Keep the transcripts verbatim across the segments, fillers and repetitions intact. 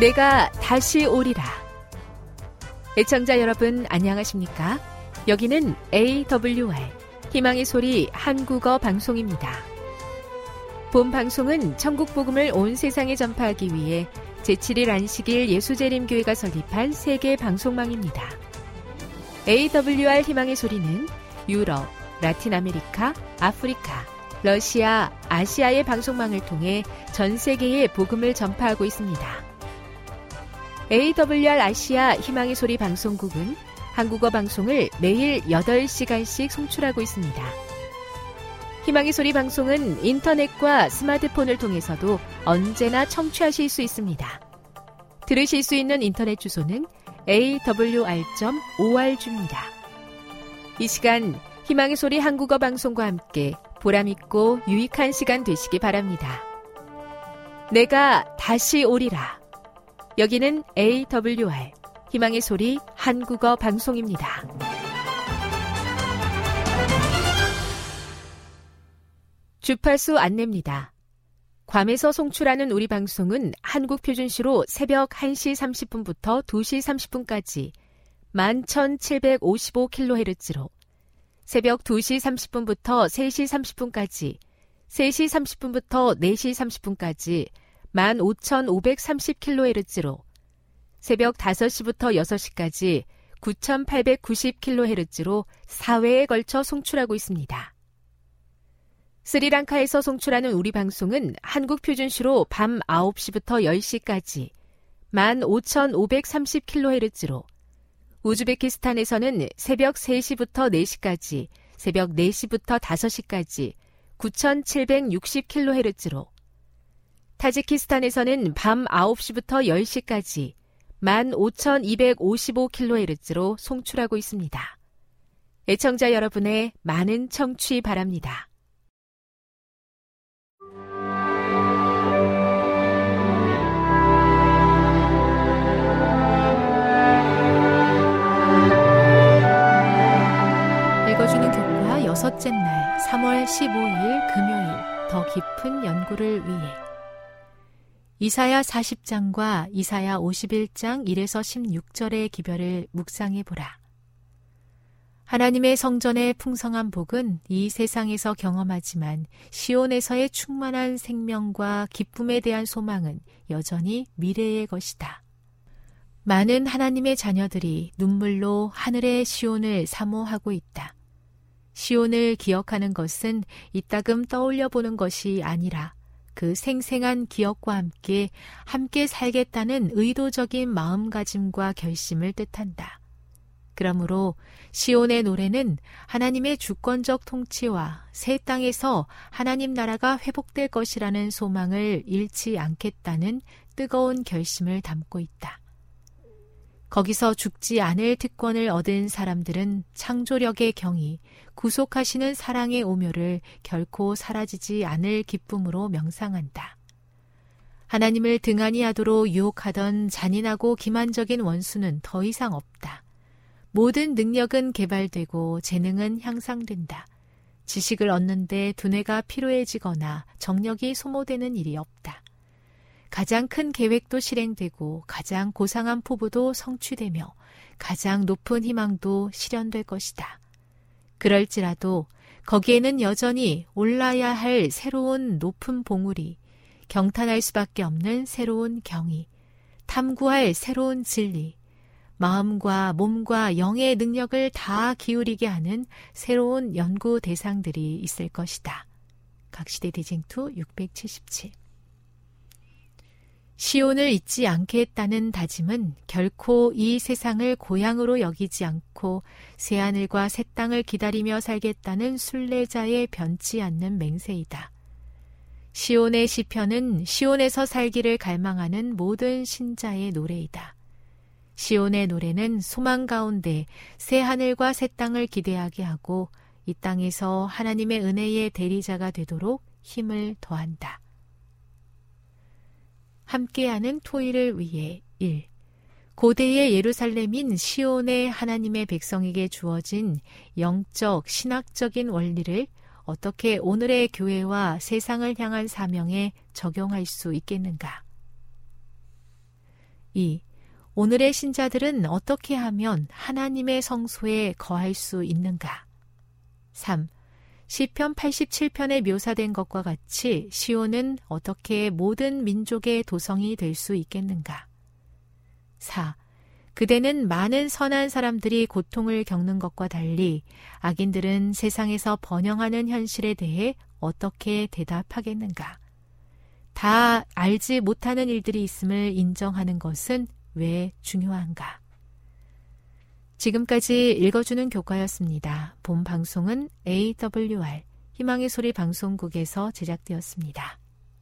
내가 다시 오리라. 애청자 여러분 안녕하십니까? 여기는 에이더블유알 희망의 소리 한국어 방송입니다. 본 방송은 천국 복음을 온 세상에 전파하기 위해 제칠 일 안식일 예수재림교회가 설립한 세계 방송망입니다. 에이더블유알 희망의 소리는 유럽, 라틴 아메리카, 아프리카, 러시아, 아시아의 방송망을 통해 전 세계에 복음을 전파하고 있습니다. 에이더블유알 아시아 희망의 소리 방송국은 한국어 방송을 매일 여덟 시간씩 송출하고 있습니다. 희망의 소리 방송은 인터넷과 스마트폰을 통해서도 언제나 청취하실 수 있습니다. 들으실 수 있는 인터넷 주소는 에이더블유알 닷 오알지입니다. 이 시간 희망의 소리 한국어 방송과 함께 보람있고 유익한 시간 되시기 바랍니다. 내가 다시 오리라. 여기는 에이더블유알 희망의 소리 한국어 방송입니다. 주파수 안내입니다. 괌에서 송출하는 우리 방송은 한국 표준시로 새벽 한 시 삼십 분부터 두 시 삼십 분까지 만 천칠백오십오 킬로헤르츠로, 새벽 두 시 삼십 분부터 세 시 삼십 분까지, 세 시 삼십 분부터 네 시 삼십 분까지 만 오천오백삼십 킬로헤르츠로, 새벽 다섯 시부터 여섯 시까지 구천팔백구십 킬로헤르츠로 사 회에 걸쳐 송출하고 있습니다. 스리랑카에서 송출하는 우리 방송은 한국 표준시로 밤 아홉 시부터 열 시까지 만 오천오백삼십 킬로헤르츠로, 우즈베키스탄에서는 새벽 세 시부터 네 시까지, 새벽 네 시부터 다섯 시까지 구천칠백육십 킬로헤르츠로, 타지키스탄에서는 밤 아홉 시부터 열 시까지 만 오천이백오십오 킬로헤르츠로 송출하고 있습니다. 애청자 여러분의 많은 청취 바랍니다. 읽어주는 교과 여섯째 날 삼월 십오일 금요일, 더 깊은 연구를 위해 이사야 사십 장과 이사야 오십일 장 일에서 십육 절의 기별을 묵상해보라. 하나님의 성전의 풍성한 복은 이 세상에서 경험하지만 시온에서의 충만한 생명과 기쁨에 대한 소망은 여전히 미래의 것이다. 많은 하나님의 자녀들이 눈물로 하늘의 시온을 사모하고 있다. 시온을 기억하는 것은 이따금 떠올려 보는 것이 아니라 그 생생한 기억과 함께 함께 살겠다는 의도적인 마음가짐과 결심을 뜻한다. 그러므로 시온의 노래는 하나님의 주권적 통치와 새 땅에서 하나님 나라가 회복될 것이라는 소망을 잃지 않겠다는 뜨거운 결심을 담고 있다. 거기서 죽지 않을 특권을 얻은 사람들은 창조력의 경이, 구속하시는 사랑의 오묘를 결코 사라지지 않을 기쁨으로 명상한다. 하나님을 등한히 하도록 유혹하던 잔인하고 기만적인 원수는 더 이상 없다. 모든 능력은 개발되고 재능은 향상된다. 지식을 얻는데 두뇌가 피로해지거나 정력이 소모되는 일이 없다. 가장 큰 계획도 실행되고 가장 고상한 포부도 성취되며 가장 높은 희망도 실현될 것이다. 그럴지라도 거기에는 여전히 올라야 할 새로운 높은 봉우리, 경탄할 수밖에 없는 새로운 경이, 탐구할 새로운 진리, 마음과 몸과 영의 능력을 다 기울이게 하는 새로운 연구 대상들이 있을 것이다. 각시대 대쟁투 육백칠십칠. 시온을 잊지 않겠다는 다짐은 결코 이 세상을 고향으로 여기지 않고 새하늘과 새 땅을 기다리며 살겠다는 순례자의 변치 않는 맹세이다. 시온의 시편은 시온에서 살기를 갈망하는 모든 신자의 노래이다. 시온의 노래는 소망 가운데 새하늘과 새 땅을 기대하게 하고 이 땅에서 하나님의 은혜의 대리자가 되도록 힘을 더한다. 함께하는 토일을 위해 일. 고대의 예루살렘인 시온의 하나님의 백성에게 주어진 영적, 신학적인 원리를 어떻게 오늘의 교회와 세상을 향한 사명에 적용할 수 있겠는가? 이. 오늘의 신자들은 어떻게 하면 하나님의 성소에 거할 수 있는가? 삼. 시편 팔십칠 편에 묘사된 것과 같이 시온은 어떻게 모든 민족의 도성이 될 수 있겠는가? 사. 그대는 많은 선한 사람들이 고통을 겪는 것과 달리 악인들은 세상에서 번영하는 현실에 대해 어떻게 대답하겠는가? 다 알지 못하는 일들이 있음을 인정하는 것은 왜 중요한가? 지금까지 읽어주는 교과였습니다. 본 방송은 에이더블유알 희망의 소리 방송국에서 제작되었습니다.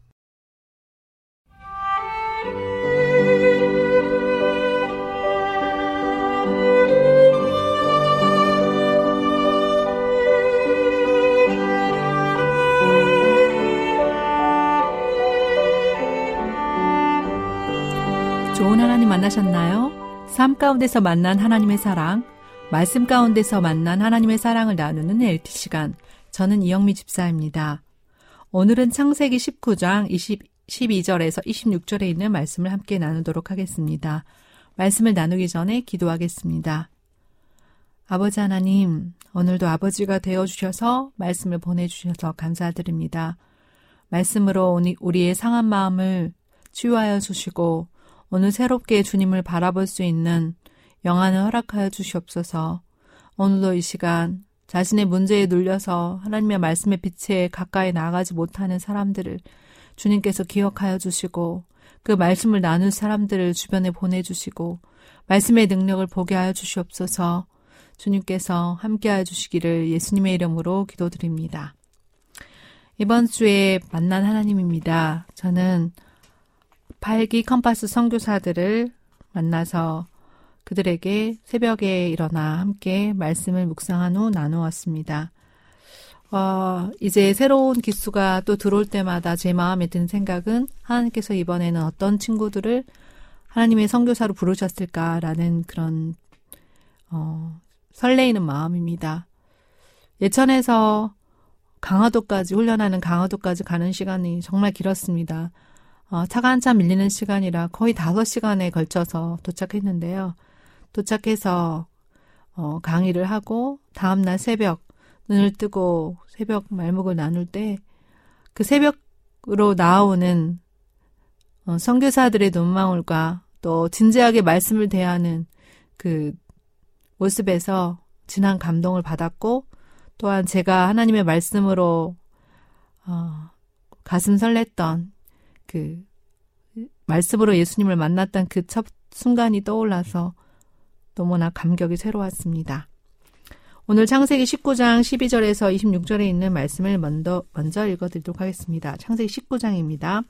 좋은 하나님 만나셨나요? 삶 가운데서 만난 하나님의 사랑, 말씀 가운데서 만난 하나님의 사랑을 나누는 엘티 시간, 저는 이영미 집사입니다. 오늘은 창세기 십구 장 십이 절에서 이십육 절에 있는 말씀을 함께 나누도록 하겠습니다. 말씀을 나누기 전에 기도하겠습니다. 아버지 하나님, 오늘도 아버지가 되어주셔서 말씀을 보내주셔서 감사드립니다. 말씀으로 우리의 상한 마음을 치유하여 주시고 오늘 새롭게 주님을 바라볼 수 있는 영안을 허락하여 주시옵소서. 오늘도 이 시간 자신의 문제에 눌려서 하나님의 말씀의 빛에 가까이 나아가지 못하는 사람들을 주님께서 기억하여 주시고 그 말씀을 나눌 사람들을 주변에 보내주시고 말씀의 능력을 보게 하여 주시옵소서. 주님께서 함께하여 주시기를 예수님의 이름으로 기도드립니다. 이번 주에 만난 하나님입니다. 저는 팔 기 컴파스 선교사들을 만나서 그들에게 새벽에 일어나 함께 말씀을 묵상한 후 나누었습니다. 어, 이제 새로운 기수가 또 들어올 때마다 제 마음에 든 생각은 하나님께서 이번에는 어떤 친구들을 하나님의 선교사로 부르셨을까라는 그런 어, 설레이는 마음입니다. 예천에서 강화도까지 훈련하는 강화도까지 가는 시간이 정말 길었습니다. 어, 차가 한참 밀리는 시간이라 거의 다섯 시간에 걸쳐서 도착했는데요. 도착해서 어, 강의를 하고 다음날 새벽 눈을 뜨고 새벽 말묵을 나눌 때 그 새벽으로 나오는 어, 선교사들의 눈망울과 또 진지하게 말씀을 대하는 그 모습에서 진한 감동을 받았고 또한 제가 하나님의 말씀으로 어, 가슴 설렜던 그 말씀으로 예수님을 만났던 그 첫 순간이 떠올라서 너무나 감격이 새로웠습니다. 오늘 창세기 십구 장 십이 절에서 이십육 절에 있는 말씀을 먼저, 먼저 읽어드리도록 하겠습니다. 창세기 십구 장입니다.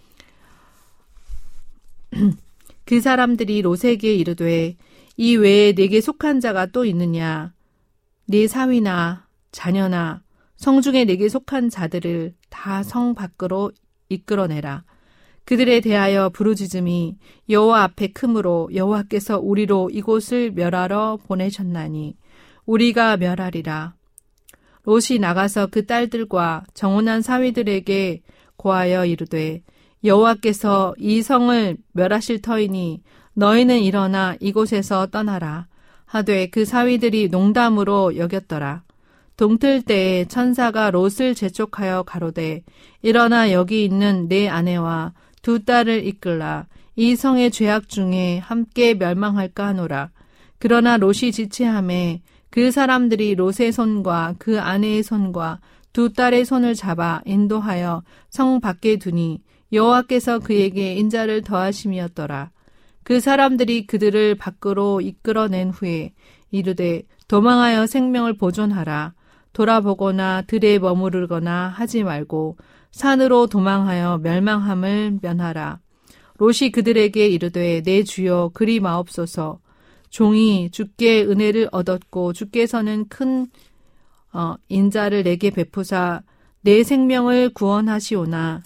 그 사람들이 롯에게 이르되 이 외에 내게 속한 자가 또 있느냐? 네 사위나 자녀나 성중에 내게 속한 자들을 다 성 밖으로 이끌어내라. 그들에 대하여 부르짖음이 여호와 앞에 크므로 여호와께서 우리로 이곳을 멸하러 보내셨나니 우리가 멸하리라. 롯이 나가서 그 딸들과 정혼한 사위들에게 고하여 이르되 여호와께서 이 성을 멸하실 터이니 너희는 일어나 이곳에서 떠나라. 하되 그 사위들이 농담으로 여겼더라. 동틀 때에 천사가 롯을 재촉하여 가로되 일어나 여기 있는 내 아내와 두 딸을 이끌라. 이 성의 죄악 중에 함께 멸망할까 하노라. 그러나 롯이 지체하매 그 사람들이 롯의 손과 그 아내의 손과 두 딸의 손을 잡아 인도하여 성 밖에 두니 여호와께서 그에게 인자를 더하심이었더라. 그 사람들이 그들을 밖으로 이끌어낸 후에 이르되 도망하여 생명을 보존하라. 돌아보거나 들에 머무르거나 하지 말고 산으로 도망하여 멸망함을 면하라. 롯이 그들에게 이르되 내 주여 그리 마옵소서. 종이 주께 은혜를 얻었고 주께서는 큰 어, 인자를 내게 베푸사 내 생명을 구원하시오나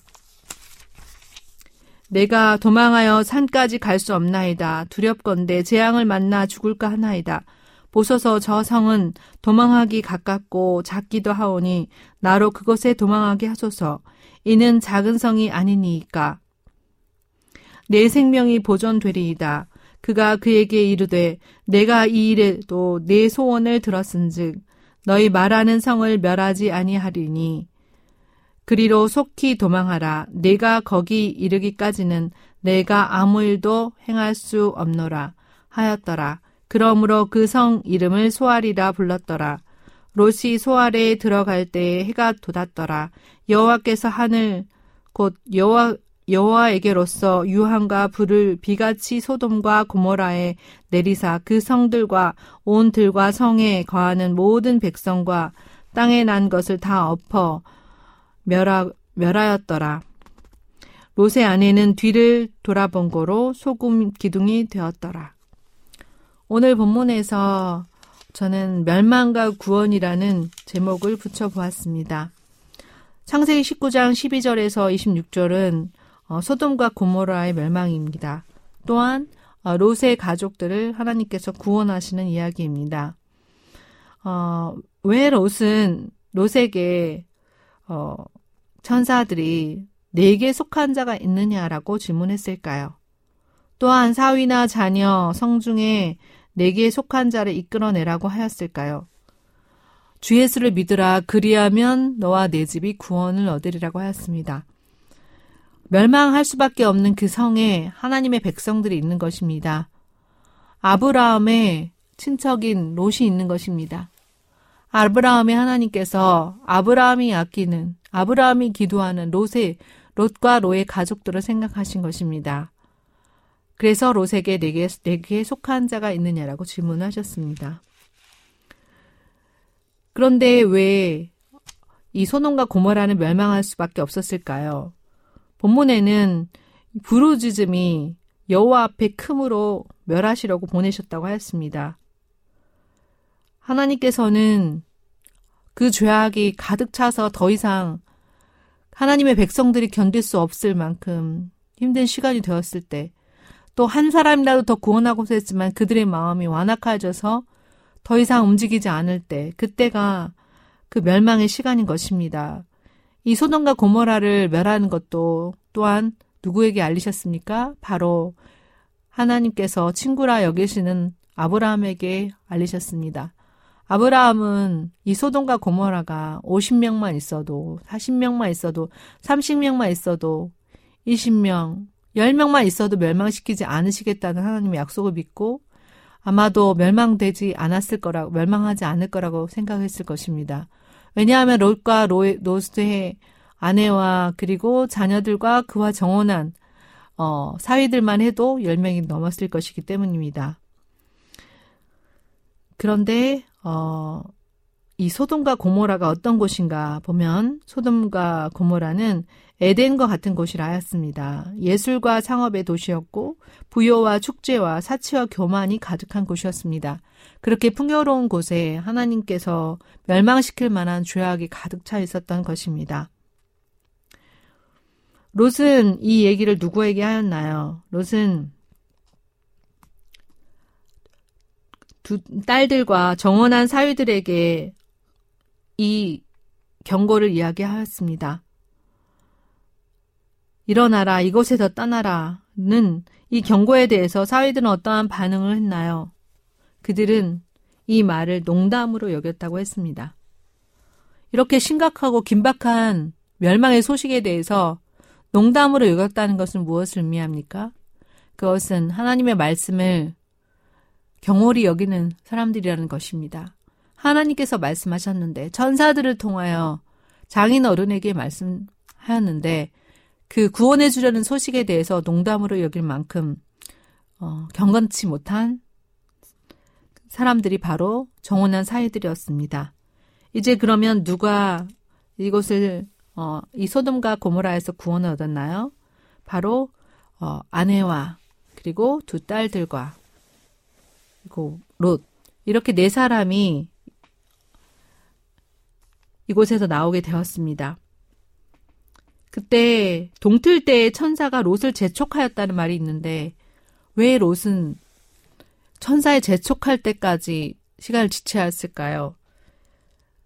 내가 도망하여 산까지 갈 수 없나이다. 두렵건대 재앙을 만나 죽을까 하나이다. 보소서 저 성은 도망하기 가깝고 작기도 하오니 나로 그곳에 도망하게 하소서. 이는 작은 성이 아니니이까. 내 생명이 보존되리이다. 그가 그에게 이르되 내가 이 일에도 내 소원을 들었은즉 너희 말하는 성을 멸하지 아니하리니 그리로 속히 도망하라. 내가 거기 이르기까지는 내가 아무 일도 행할 수 없노라 하였더라. 그러므로 그 성 이름을 소알이라 불렀더라. 롯이 소알에 들어갈 때에 해가 돋았더라. 여호와께서 하늘 곧 여호와 여호와에게로서 유황과 불을 비같이 소돔과 고모라에 내리사 그 성들과 온 들과 성에 거하는 모든 백성과 땅에 난 것을 다 엎어 멸하, 멸하였더라. 롯의 아내는 뒤를 돌아본 거로 소금 기둥이 되었더라. 오늘 본문에서 저는 멸망과 구원이라는 제목을 붙여보았습니다. 창세기 십구 장 십이 절에서 이십육 절은 어, 소돔과 고모라의 멸망입니다. 또한 어, 롯의 가족들을 하나님께서 구원하시는 이야기입니다. 어, 왜 롯은 롯에게 어, 천사들이 내게 속한 자가 있느냐라고 질문했을까요? 또한 사위나 자녀, 성중에 내게 속한 자를 이끌어내라고 하였을까요? 주 예수를 믿으라 그리하면 너와 내 집이 구원을 얻으리라고 하였습니다. 멸망할 수밖에 없는 그 성에 하나님의 백성들이 있는 것입니다. 아브라함의 친척인 롯이 있는 것입니다. 아브라함의 하나님께서 아브라함이 아끼는, 아브라함이 기도하는 롯의, 롯과 롯의 가족들을 생각하신 것입니다. 그래서 롯에게 내게, 내게 속한 자가 있느냐라고 질문하셨습니다. 그런데 왜 이 소돔과 고모라는 멸망할 수밖에 없었을까요? 본문에는 부르짖음이 여호와 앞에 크므로 멸하시려고 보내셨다고 하였습니다. 하나님께서는 그 죄악이 가득 차서 더 이상 하나님의 백성들이 견딜 수 없을 만큼 힘든 시간이 되었을 때, 또 한 사람이라도 더 구원하고자 했지만 그들의 마음이 완악해져서 더 이상 움직이지 않을 때, 그때가 그 멸망의 시간인 것입니다. 이 소돔과 고모라를 멸하는 것도 또한 누구에게 알리셨습니까? 바로 하나님께서 친구라 여기시는 아브라함에게 알리셨습니다. 아브라함은 이 소돔과 고모라가 오십 명만 있어도, 사십 명만 있어도, 삼십 명만 있어도, 이십 명, 십 명만 있어도 멸망시키지 않으시겠다는 하나님의 약속을 믿고 아마도 멸망되지 않았을 거라고, 멸망하지 않을 거라고 생각했을 것입니다. 왜냐하면 롯과 롯의 아내와 그리고 자녀들과 그와 정혼한 어, 사위들만 해도 열 명이 넘었을 것이기 때문입니다. 그런데 어, 이 소돔과 고모라가 어떤 곳인가 보면 소돔과 고모라는 에덴과 같은 곳이라 하였습니다. 예술과 창업의 도시였고 부요와 축제와 사치와 교만이 가득한 곳이었습니다. 그렇게 풍요로운 곳에 하나님께서 멸망시킬 만한 죄악이 가득 차 있었던 것입니다. 롯은 이 얘기를 누구에게 하였나요? 롯은 두 딸들과 정혼한 사위들에게 이 경고를 이야기하였습니다. 일어나라, 이곳에서 떠나라는 이 경고에 대해서 사위들은 어떠한 반응을 했나요? 그들은 이 말을 농담으로 여겼다고 했습니다. 이렇게 심각하고 긴박한 멸망의 소식에 대해서 농담으로 여겼다는 것은 무엇을 의미합니까? 그것은 하나님의 말씀을 경홀히 여기는 사람들이라는 것입니다. 하나님께서 말씀하셨는데, 천사들을 통하여 장인 어른에게 말씀하였는데 그 구원해 주려는 소식에 대해서 농담으로 여길 만큼 어, 경건치 못한 사람들이 바로 정혼한 사위들이었습니다. 이제 그러면 누가 이곳을 어, 이 소돔과 고모라에서 구원을 얻었나요? 바로 어, 아내와 그리고 두 딸들과 그리고 롯, 이렇게 네 사람이 이곳에서 나오게 되었습니다. 그때 동틀 때에 천사가 롯을 재촉하였다는 말이 있는데 왜 롯은 천사에 재촉할 때까지 시간을 지체하였을까요?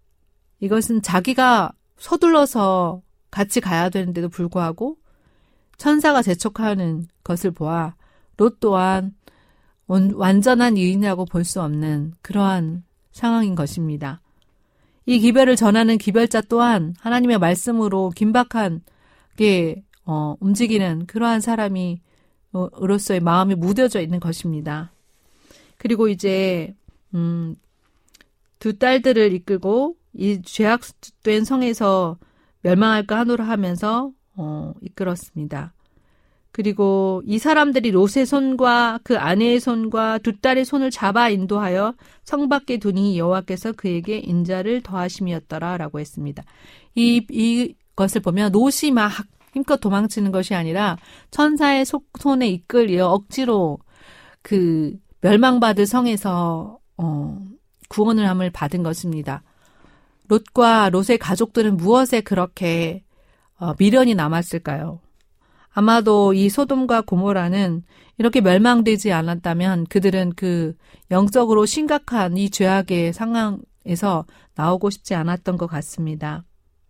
이것은 자기가 서둘러서 같이 가야 되는데도 불구하고 천사가 재촉하는 것을 보아 롯 또한 완전한 의인이라고 볼 수 없는 그러한 상황인 것입니다. 이 기별을 전하는 기별자 또한 하나님의 말씀으로 긴박하게 어, 움직이는 그러한 사람이 어, 으로서의 마음이 무뎌져 있는 것입니다. 그리고 이제 음, 두 딸들을 이끌고 이 죄악된 성에서 멸망할까 하노라 하면서 어, 이끌었습니다. 그리고 이 사람들이 롯의 손과 그 아내의 손과 두 딸의 손을 잡아 인도하여 성 밖에 두니 여호와께서 그에게 인자를 더하심이었더라 라고 했습니다. 이, 이것을 보면 롯이 막 힘껏 도망치는 것이 아니라 천사의 손에 이끌려 억지로 그 멸망받을 성에서 어, 구원을 함을 받은 것입니다. 롯과 롯의 가족들은 무엇에 그렇게 어, 미련이 남았을까요? 아마도 이 소돔과 고모라는 이렇게 멸망되지 않았다면 그들은 그 영적으로 심각한 이 죄악의 상황에서 나오고 싶지 않았던 것 같습니다.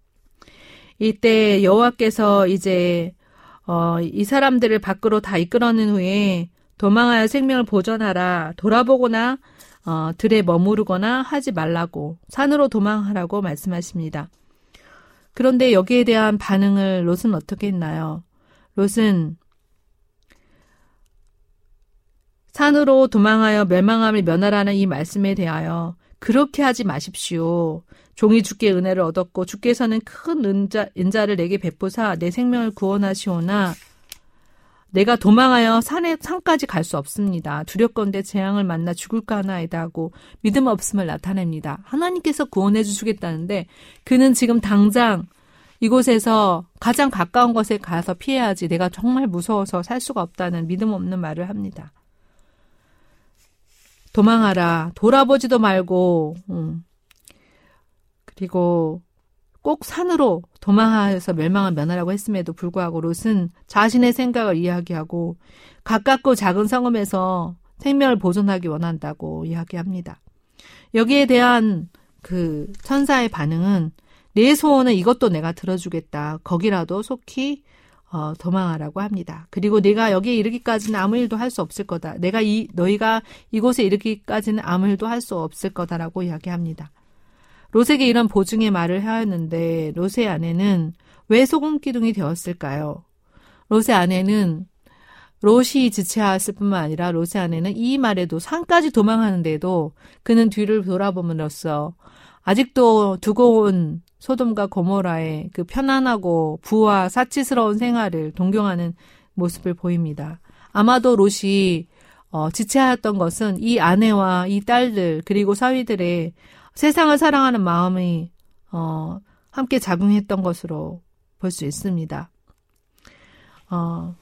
이때 여호와께서 이제 어, 이 사람들을 밖으로 다 이끌어낸 후에 도망하여 생명을 보존하라, 돌아보거나 어, 들에 머무르거나 하지 말라고, 산으로 도망하라고 말씀하십니다. 그런데 여기에 대한 반응을 롯은 어떻게 했나요? 롯은 산으로 도망하여 멸망함을 면하라는 이 말씀에 대하여 그렇게 하지 마십시오. 종이 주께 은혜를 얻었고 주께서는 큰 은자, 인자를 내게 베푸사 내 생명을 구원하시오나 내가 도망하여 산에, 산까지 갈 수 없습니다. 두렵건대 재앙을 만나 죽을까 하나이다 하고 믿음 없음을 나타냅니다. 하나님께서 구원해 주시겠다는데 그는 지금 당장 이곳에서 가장 가까운 곳에 가서 피해야지 내가 정말 무서워서 살 수가 없다는 믿음 없는 말을 합니다. 도망하라. 돌아보지도 말고 음. 그리고 꼭 산으로 도망하여서 멸망을 면하라고 했음에도 불구하고 롯은 자신의 생각을 이야기하고 가깝고 작은 성읍에서 생명을 보존하기 원한다고 이야기합니다. 여기에 대한 그 천사의 반응은 내 소원은 이것도 내가 들어주겠다. 거기라도 속히 어, 도망하라고 합니다. 그리고 내가 여기에 이르기까지는 아무 일도 할 수 없을 거다. 내가 이 너희가 이곳에 이르기까지는 아무 일도 할 수 없을 거다라고 이야기합니다. 롯에게 이런 보증의 말을 하였는데 롯의 아내는 왜 소금 기둥이 되었을까요? 롯의 아내는 롯이 지체하였을 뿐만 아니라 롯의 아내는 이 말에도 산까지 도망하는데도 그는 뒤를 돌아봄으로써 아직도 두고 온 소돔과 고모라의 그 편안하고 부와 사치스러운 생활을 동경하는 모습을 보입니다. 아마도 롯이 어, 지체하였던 것은 이 아내와 이 딸들 그리고 사위들의 세상을 사랑하는 마음이 어, 함께 작용했던 것으로 볼 수 있습니다. 어,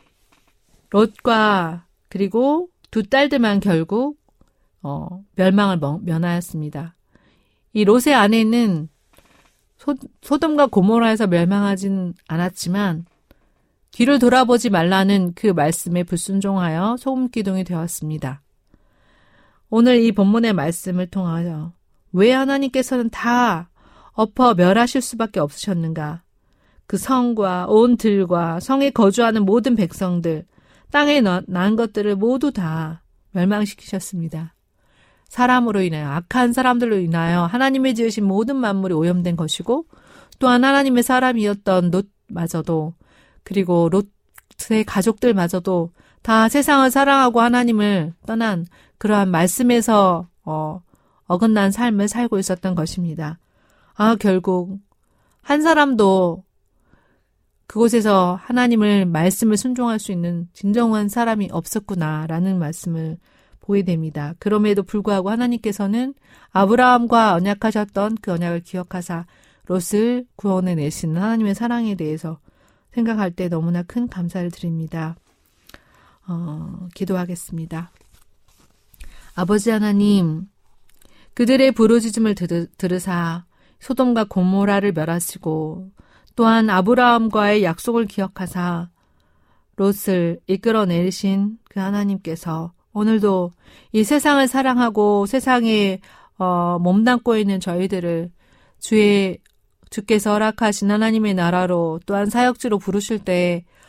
롯과 그리고 두 딸들만 결국 어, 멸망을 면하였습니다. 이 롯의 아내는 소, 소돔과 고모라에서 멸망하진 않았지만 뒤를 돌아보지 말라는 그 말씀에 불순종하여 소금기둥이 되었습니다. 오늘 이 본문의 말씀을 통하여 왜 하나님께서는 다 엎어 멸하실 수밖에 없으셨는가? 그 성과 온 들과 성에 거주하는 모든 백성들, 땅에 난 것들을 모두 다 멸망시키셨습니다. 사람으로 인하여 악한 사람들로 인하여 하나님의 지으신 모든 만물이 오염된 것이고 또한 하나님의 사람이었던 롯마저도 그리고 롯의 가족들마저도 다 세상을 사랑하고 하나님을 떠난 그러한 말씀에서 어, 어긋난 삶을 살고 있었던 것입니다. 아, 결국 한 사람도 그곳에서 하나님을 말씀을 순종할 수 있는 진정한 사람이 없었구나라는 말씀을 보게 됩니다. 그럼에도 불구하고 하나님께서는 아브라함과 언약하셨던 그 언약을 기억하사 롯을 구원해 내시는 하나님의 사랑에 대해서 생각할 때 너무나 큰 감사를 드립니다. 어, 기도하겠습니다. 아버지 하나님, 그들의 부르짖음을 들으사 소돔과 고모라를 멸하시고 또한 아브라함과의 약속을 기억하사 롯을 이끌어내신 그 하나님께서 오늘도 이 세상을 사랑하고 세상에 어, 몸담고 있는 저희들을 주의 주께서 허락하신 하나님의 나라로 또한 사역지로 부르실 때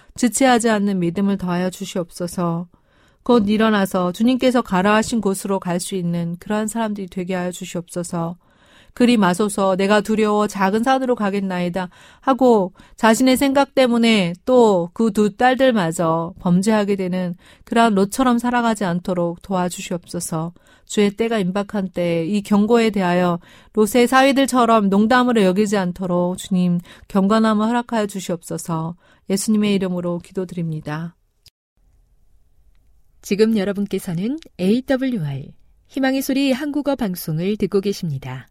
지체하지 않는 믿음을 더하여 주시옵소서. 곧 일어나서 주님께서 가라 하신 곳으로 갈 수 있는 그러한 사람들이 되게 하여 주시옵소서. 그리 마소서 내가 두려워 작은 산으로 가겠나이다 하고 자신의 생각 때문에 또 그 두 딸들마저 범죄하게 되는 그러한 롯처럼 살아가지 않도록 도와주시옵소서. 주의 때가 임박한 때에 이 경고에 대하여 롯의 사위들처럼 농담으로 여기지 않도록 주님 경건함을 허락하여 주시옵소서. 예수님의 이름으로 기도드립니다. 지금 여러분께서는 에이더블유알 희망의 소리 한국어 방송을 듣고 계십니다.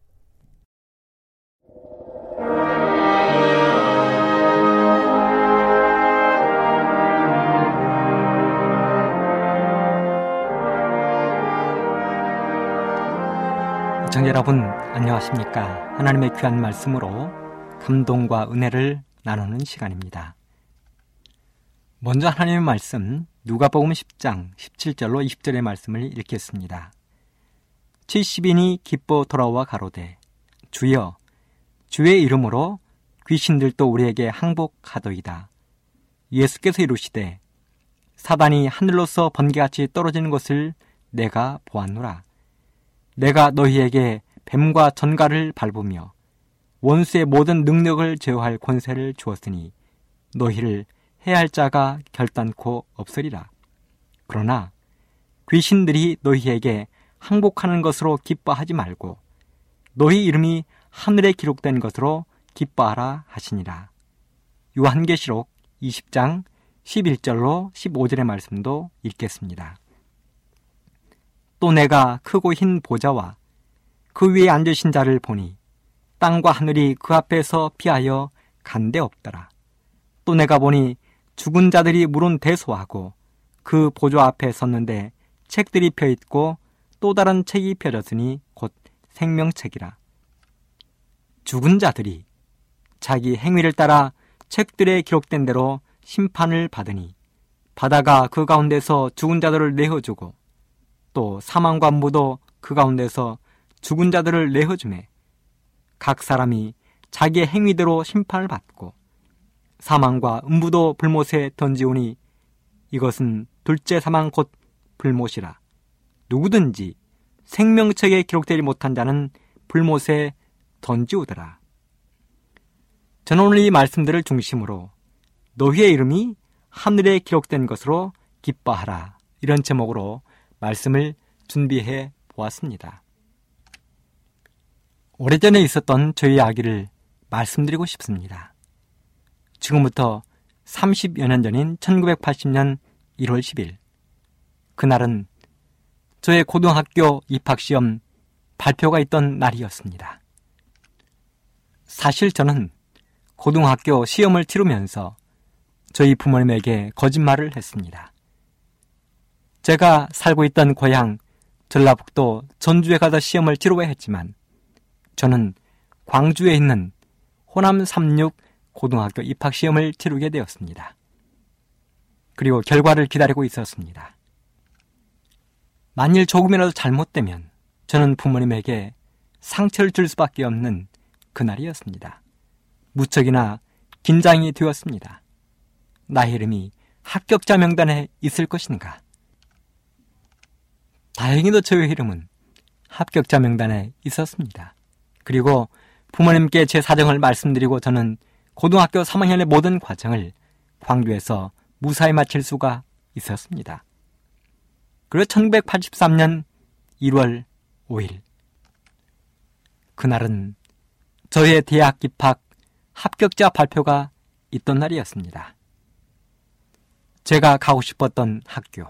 시청자 여러분 안녕하십니까? 하나님의 귀한 말씀으로 감동과 은혜를 나누는 시간입니다. 먼저 하나님의 말씀 누가복음 십 장 십칠 절로 이십 절의 말씀을 읽겠습니다. 칠십 인이 기뻐 돌아와 가로되 주여 주의 이름으로 귀신들도 우리에게 항복하더이다. 예수께서 이르시되 사단이 하늘로서 번개같이 떨어지는 것을 내가 보았노라. 내가 너희에게 뱀과 전갈을 밟으며 원수의 모든 능력을 제어할 권세를 주었으니 너희를 해할 자가 결단코 없으리라. 그러나 귀신들이 너희에게 항복하는 것으로 기뻐하지 말고 너희 이름이 하늘에 기록된 것으로 기뻐하라 하시니라. 요한계시록 이십 장 십일 절로 십오 절의 말씀도 읽겠습니다. 또 내가 크고 흰 보좌와 그 위에 앉으신 자를 보니 땅과 하늘이 그 앞에서 피하여 간데 없더라. 또 내가 보니 죽은 자들이 물은 대소하고 그 보좌 앞에 섰는데 책들이 펴있고 또 다른 책이 펴졌으니 곧 생명책이라. 죽은 자들이 자기 행위를 따라 책들에 기록된 대로 심판을 받으니 바다가 그 가운데서 죽은 자들을 내어주고 또 사망과 무도 그 가운데서 죽은 자들을 내어주매 각 사람이 자기의 행위대로 심판을 받고 사망과 음부도 불못에 던지오니 이것은 둘째 사망 곧 불못이라. 누구든지 생명책에 기록되지 못한 자는 불못에 던지오더라. 저는 오늘 이 말씀들을 중심으로 너희의 이름이 하늘에 기록된 것으로 기뻐하라 이런 제목으로 말씀을 준비해 보았습니다. 오래전에 있었던 저희 이야기를 말씀드리고 싶습니다. 지금부터 삼십여 년 전인 천구백팔십 년 일월 십일 그날은 저의 고등학교 입학시험 발표가 있던 날이었습니다. 사실 저는 고등학교 시험을 치르면서 저희 부모님에게 거짓말을 했습니다. 제가 살고 있던 고향 전라북도 전주에 가서 시험을 치르려 했지만 저는 광주에 있는 호남 삼육 고등학교 입학시험을 치르게 되었습니다. 그리고 결과를 기다리고 있었습니다. 만일 조금이라도 잘못되면 저는 부모님에게 상처를 줄 수밖에 없는 그날이었습니다. 무척이나 긴장이 되었습니다. 나의 이름이 합격자 명단에 있을 것인가? 다행히도 저의 이름은 합격자 명단에 있었습니다. 그리고 부모님께 제 사정을 말씀드리고 저는 고등학교 삼 학년의 모든 과정을 광주에서 무사히 마칠 수가 있었습니다. 그리고 천구백팔십삼 년 일월 오일 그날은 저의 대학 입학 합격자 발표가 있던 날이었습니다. 제가 가고 싶었던 학교,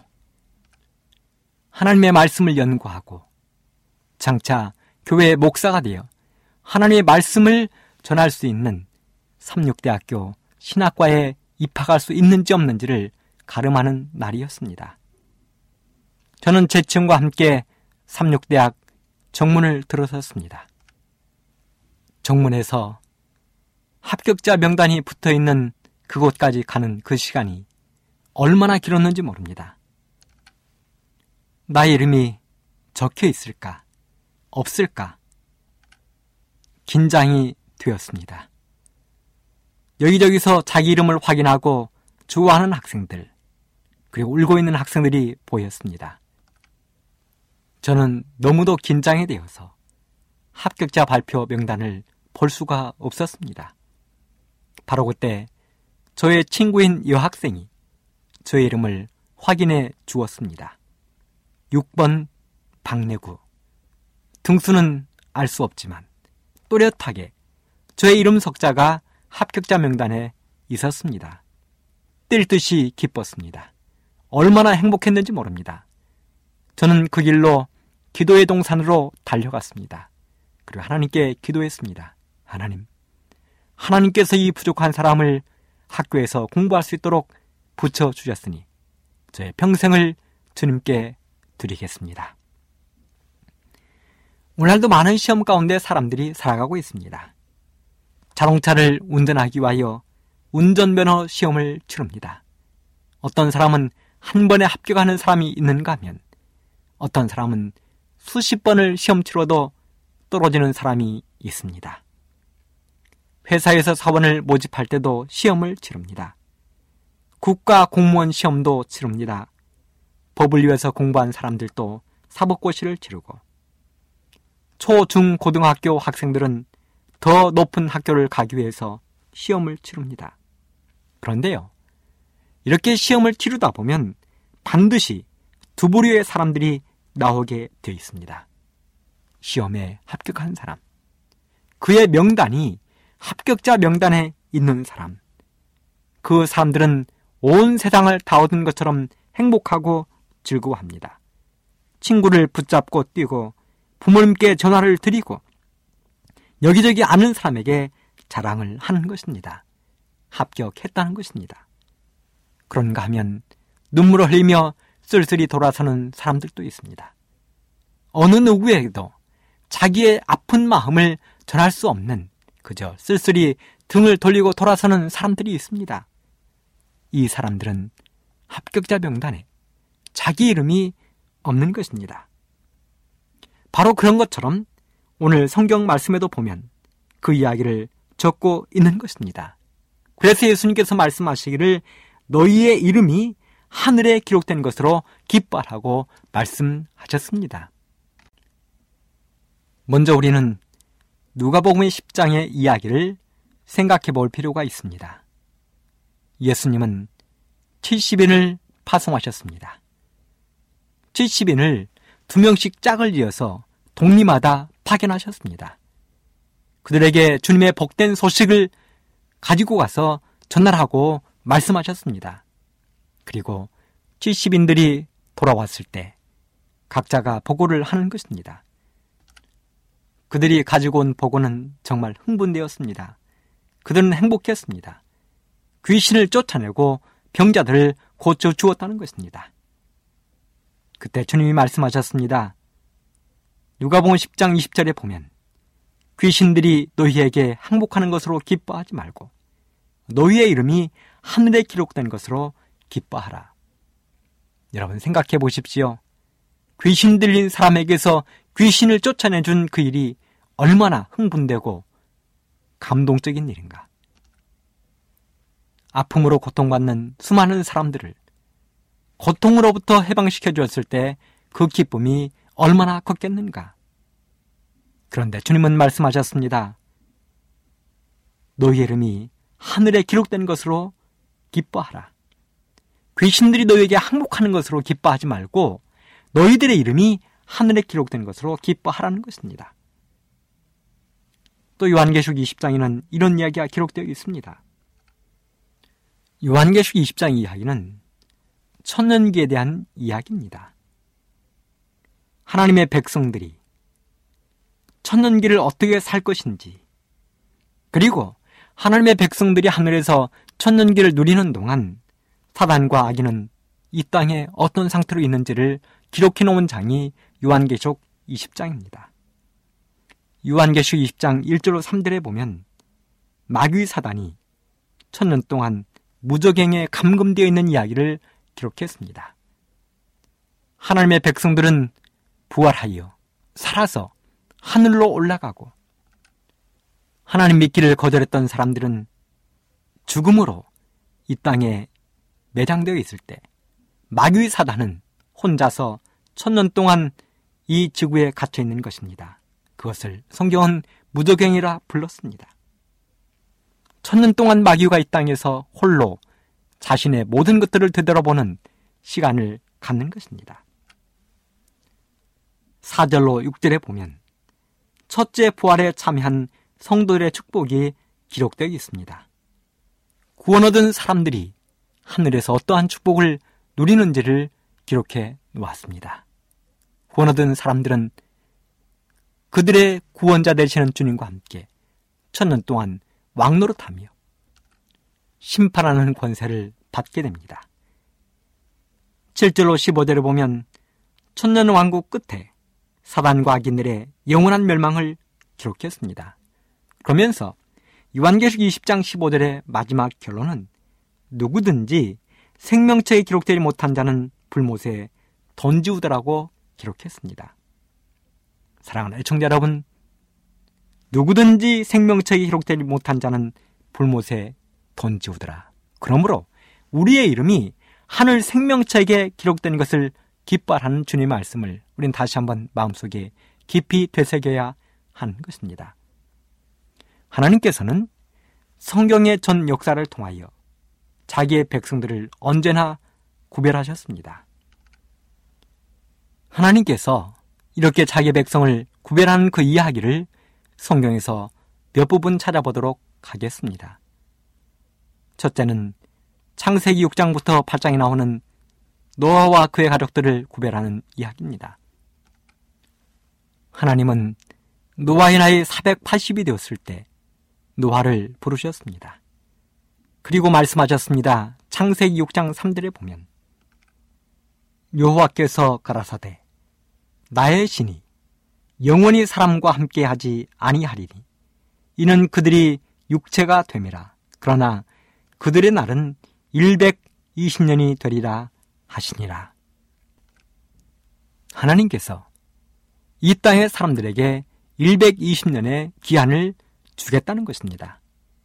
하나님의 말씀을 연구하고 장차 교회의 목사가 되어 하나님의 말씀을 전할 수 있는 삼육대학교 신학과에 입학할 수 있는지 없는지를 가름하는 날이었습니다. 저는 제 친구와 함께 삼육대학 정문을 들어섰습니다. 정문에서 합격자 명단이 붙어있는 그곳까지 가는 그 시간이 얼마나 길었는지 모릅니다. 나의 이름이 적혀 있을까? 없을까? 긴장이 되었습니다. 여기저기서 자기 이름을 확인하고 좋아하는 학생들, 그리고 울고 있는 학생들이 보였습니다. 저는 너무도 긴장이 되어서 합격자 발표 명단을 볼 수가 없었습니다. 바로 그때 저의 친구인 여학생이 저의 이름을 확인해 주었습니다. 육 번 박래구. 등수는 알 수 없지만 또렷하게 저의 이름 석자가 합격자 명단에 있었습니다. 뛸 듯이 기뻤습니다. 얼마나 행복했는지 모릅니다. 저는 그 길로 기도의 동산으로 달려갔습니다. 그리고 하나님께 기도했습니다. 하나님, 하나님께서 이 부족한 사람을 학교에서 공부할 수 있도록 붙여주셨으니 저의 평생을 주님께 드리겠습니다. 오늘도 많은 시험 가운데 사람들이 살아가고 있습니다. 자동차를 운전하기 위하여 운전면허 시험을 치릅니다. 어떤 사람은 한 번에 합격하는 사람이 있는가 하면 어떤 사람은 수십 번을 시험 치러도 떨어지는 사람이 있습니다. 회사에서 사원을 모집할 때도 시험을 치릅니다. 국가 공무원 시험도 치릅니다. 법을 위해서 공부한 사람들도 사법고시를 치르고 초, 중, 고등학교 학생들은 더 높은 학교를 가기 위해서 시험을 치릅니다. 그런데요, 이렇게 시험을 치르다 보면 반드시 두 부류의 사람들이 나오게 되어 있습니다. 시험에 합격한 사람, 그의 명단이 합격자 명단에 있는 사람, 그 사람들은 온 세상을 다 얻은 것처럼 행복하고 즐거워합니다. 친구를 붙잡고 뛰고 부모님께 전화를 드리고 여기저기 아는 사람에게 자랑을 하는 것입니다. 합격했다는 것입니다. 그런가 하면 눈물을 흘리며 쓸쓸히 돌아서는 사람들도 있습니다. 어느 누구에게도 자기의 아픈 마음을 전할 수 없는 그저 쓸쓸히 등을 돌리고 돌아서는 사람들이 있습니다. 이 사람들은 합격자 명단에 자기 이름이 없는 것입니다. 바로 그런 것처럼 오늘 성경 말씀에도 보면 그 이야기를 적고 있는 것입니다. 그래서 예수님께서 말씀하시기를 너희의 이름이 하늘에 기록된 것으로 기뻐하라고 말씀하셨습니다. 먼저 우리는 누가복음 십 장의 이야기를 생각해 볼 필요가 있습니다. 예수님은 칠십 인을 파송하셨습니다. 칠십 인을 두 명씩 짝을 이어서 동리마다 파견하셨습니다. 그들에게 주님의 복된 소식을 가지고 가서 전달하고 말씀하셨습니다. 그리고 칠십 인들이 돌아왔을 때 각자가 보고를 하는 것입니다. 그들이 가지고 온 보고는 정말 흥분되었습니다. 그들은 행복했습니다. 귀신을 쫓아내고 병자들을 고쳐주었다는 것입니다. 그때 주님이 말씀하셨습니다. 누가복음 십 장 이십 절에 보면 귀신들이 너희에게 항복하는 것으로 기뻐하지 말고 너희의 이름이 하늘에 기록된 것으로 기뻐하라. 여러분 생각해 보십시오. 귀신 들린 사람에게서 귀신을 쫓아내준 그 일이 얼마나 흥분되고 감동적인 일인가. 아픔으로 고통받는 수많은 사람들을 고통으로부터 해방시켜 주었을 때 그 기쁨이 얼마나 컸겠는가. 그런데 주님은 말씀하셨습니다. 너희 이름이 하늘에 기록된 것으로 기뻐하라. 귀신들이 너희에게 항복하는 것으로 기뻐하지 말고 너희들의 이름이 하늘에 기록된 것으로 기뻐하라는 것입니다. 또 요한계시록 이십 장에는 이런 이야기가 기록되어 있습니다. 요한계시록 이십 장 이야기는 천년기에 대한 이야기입니다. 하나님의 백성들이 천년기를 어떻게 살 것인지, 그리고 하나님의 백성들이 하늘에서 천년기를 누리는 동안 사단과 악인은 이 땅에 어떤 상태로 있는지를 기록해 놓은 장이 요한계시록 이십 장입니다. 요한계시록 이십 장 일 절로 삼 절에 보면 마귀 사단이 천년 동안 무저갱에 감금되어 있는 이야기를 기록했습니다. 하나님의 백성들은 부활하여 살아서 하늘로 올라가고 하나님 믿기를 거절했던 사람들은 죽음으로 이 땅에 매장되어 있을 때 마귀 사단은 혼자서 천년 동안 이 지구에 갇혀 있는 것입니다. 그것을 성경은 무저갱이라 불렀습니다. 천년 동안 마귀가 이 땅에서 홀로 자신의 모든 것들을 되돌아보는 시간을 갖는 것입니다. 사 절로 육 절에 보면 첫째 부활에 참여한 성도들의 축복이 기록되어 있습니다. 구원 얻은 사람들이 하늘에서 어떠한 축복을 누리는지를 기록해 놓았습니다. 구원 얻은 사람들은 그들의 구원자 되시는 주님과 함께 천년 동안 왕노릇하며 심판하는 권세를 받게 됩니다. 칠 절로 십오 절에 보면 천년 왕국 끝에 사단과 악인들의 영원한 멸망을 기록했습니다. 그러면서 요한계시록 이십 장 십오 절의 마지막 결론은 누구든지 생명책에 기록되지 못한 자는 불못에 던지우더라고 기록했습니다. 사랑하는 애청자 여러분, 누구든지 생명책에 기록되지 못한 자는 불못에 던지우더라. 그러므로 우리의 이름이 하늘 생명책에 기록된 것을 기뻐하는 주님의 말씀을 우리는 다시 한번 마음속에 깊이 되새겨야 하는 것입니다. 하나님께서는 성경의 전 역사를 통하여 자기의 백성들을 언제나 구별하셨습니다. 하나님께서 이렇게 자기의 백성을 구별하는 그 이야기를 성경에서 몇 부분 찾아보도록 하겠습니다. 첫째는 창세기 육 장부터 팔 장에 나오는 노아와 그의 가족들을 구별하는 이야기입니다. 하나님은 노아의 나이 사백팔십이 되었을 때 노아를 부르셨습니다. 그리고 말씀하셨습니다. 창세기 육 장 삼 절에 보면 여호와께서 가라사대 나의 신이 영원히 사람과 함께하지 아니하리니 이는 그들이 육체가 됨이라. 그러나 그들의 날은 백이십 년이 되리라 하시니라. 하나님께서 이 땅의 사람들에게 백이십 년의 기한을 주겠다는 것입니다.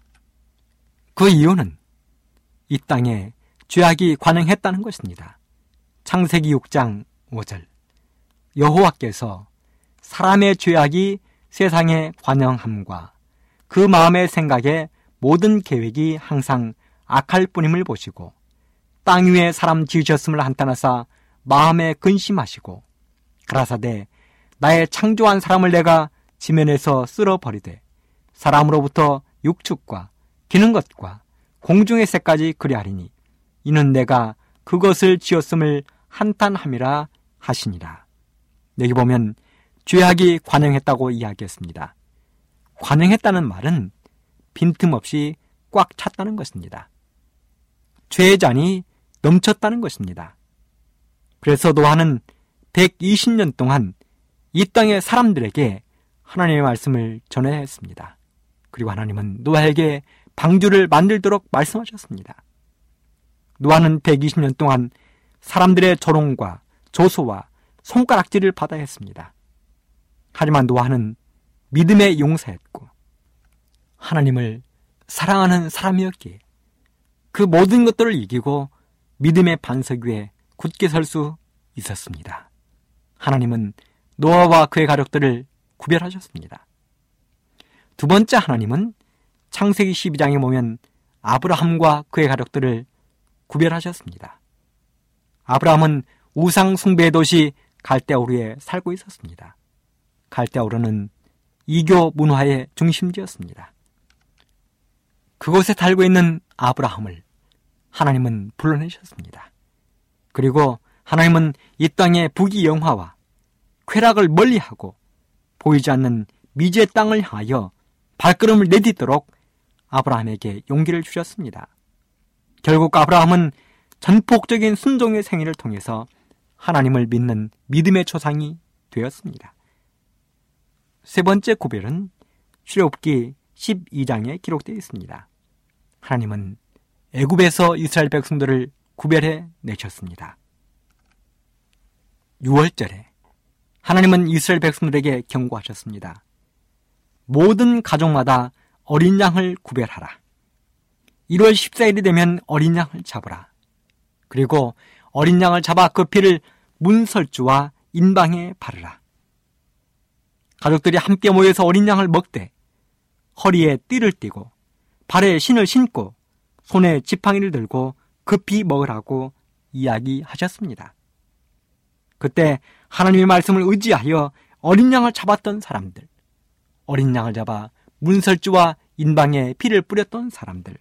그 이유는 이 땅에 죄악이 관영했다는 것입니다. 창세기 육 장 오 절 여호와께서 사람의 죄악이 세상에 관영함과 그 마음의 생각에 모든 계획이 항상 악할 뿐임을 보시고 땅 위에 사람 지으셨음을 한탄하사 마음에 근심하시고 가라사대 나의 창조한 사람을 내가 지면에서 쓸어버리되 사람으로부터 육축과 기는 것과 공중의 새까지 그리하리니 이는 내가 그것을 지었음을 한탄함이라 하시니라. 여기 보면 죄악이 관영했다고 이야기했습니다. 관영했다는 말은 빈틈없이 꽉 찼다는 것입니다. 죄의 잔이 넘쳤다는 것입니다. 그래서 노아는 백이십 년 동안 이 땅의 사람들에게 하나님의 말씀을 전해야 했습니다. 그리고 하나님은 노아에게 방주를 만들도록 말씀하셨습니다. 노아는 백이십 년 동안 사람들의 조롱과 조소와 손가락질을 받아야 했습니다. 하지만 노아는 믿음의 용사였고 하나님을 사랑하는 사람이었기에 그 모든 것들을 이기고 믿음의 반석 위에 굳게 설 수 있었습니다. 하나님은 노아와 그의 가족들을 구별하셨습니다. 두 번째, 하나님은 창세기 십이 장에 보면 아브라함과 그의 가족들을 구별하셨습니다. 아브라함은 우상 숭배의 도시 갈대아우르에 살고 있었습니다. 갈대아우르는 이교 문화의 중심지였습니다. 그곳에 살고 있는 아브라함을 하나님은 불러내셨습니다. 그리고 하나님은 이 땅의 부귀영화와 쾌락을 멀리하고 보이지 않는 미지의 땅을 향하여 발걸음을 내딛도록 아브라함에게 용기를 주셨습니다. 결국 아브라함은 전폭적인 순종의 생애를 통해서 하나님을 믿는 믿음의 조상이 되었습니다. 세 번째 구별은 출애굽기 십이 장에 기록되어 있습니다. 하나님은 애굽에서 이스라엘 백성들을 구별해 내셨습니다. 유월 절에 하나님은 이스라엘 백성들에게 경고하셨습니다. 모든 가족마다 어린 양을 구별하라. 일월 십사 일이 되면 어린 양을 잡으라. 그리고 어린 양을 잡아 그 피를 문설주와 인방에 바르라. 가족들이 함께 모여서 어린 양을 먹되 허리에 띠를 띠고 발에 신을 신고 손에 지팡이를 들고 급히 먹으라고 이야기하셨습니다. 그때 하나님의 말씀을 의지하여 어린 양을 잡았던 사람들, 어린 양을 잡아 문설주와 인방에 피를 뿌렸던 사람들,